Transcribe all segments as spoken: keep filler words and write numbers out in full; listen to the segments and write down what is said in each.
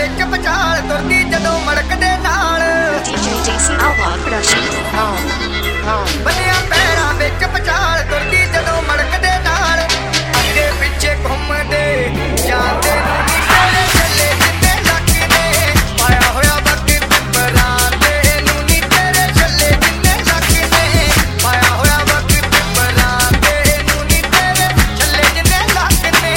ਵਿੱਚ ਪਛਾਲ ਤੁਰਦੀ ਜਦੋਂ ਮੜਕ ਦੇ ਨਾਲ D J Daisy Outlaw Production ਬੰਨਿਆ ਪੈਰਾਂ ਵਿੱਚ ਪਛਾਲ ਤੁਰਦੀ ਜਦੋਂ ਮੜਕ ਦੇ ਨਾਲ ਅੱਗੇ ਪਿੱਛੇ ਘੁੰਮਦੇ ਜਾਂਦੇ ਨੂੰ ਨੀ ਤੇਰੇ ਚੱਲੇ ਜਿੰਨੇ ਲੱਗਦੇ ਪਾਇਆ ਹੋਇਆ ਵਕਤ ਪਿੱਪਰਾਂ ਦੇ ਨੂੰ ਨੀ ਤੇਰੇ ਚੱਲੇ ਜਿੰਨੇ ਲੱਗਦੇ ਪਾਇਆ ਹੋਇਆ ਵਕਤ ਪਿੱਪਰਾਂ ਦੇ ਨੂੰ ਨੀ ਤੇਰੇ ਚੱਲੇ ਜਿੰਨੇ ਲੱਗਦੇ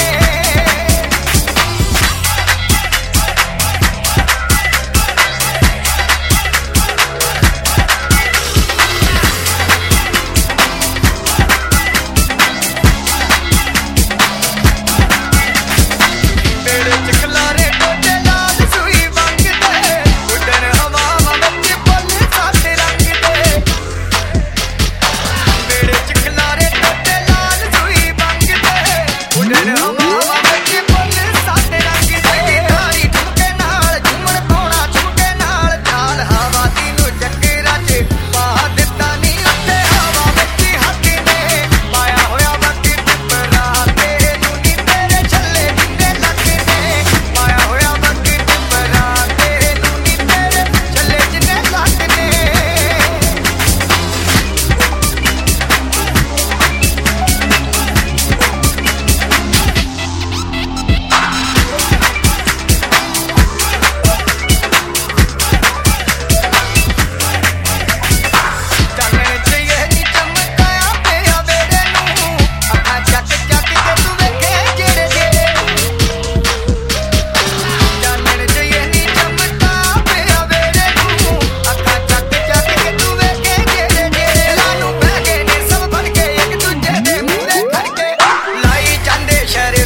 ਸ਼ਹਿਰ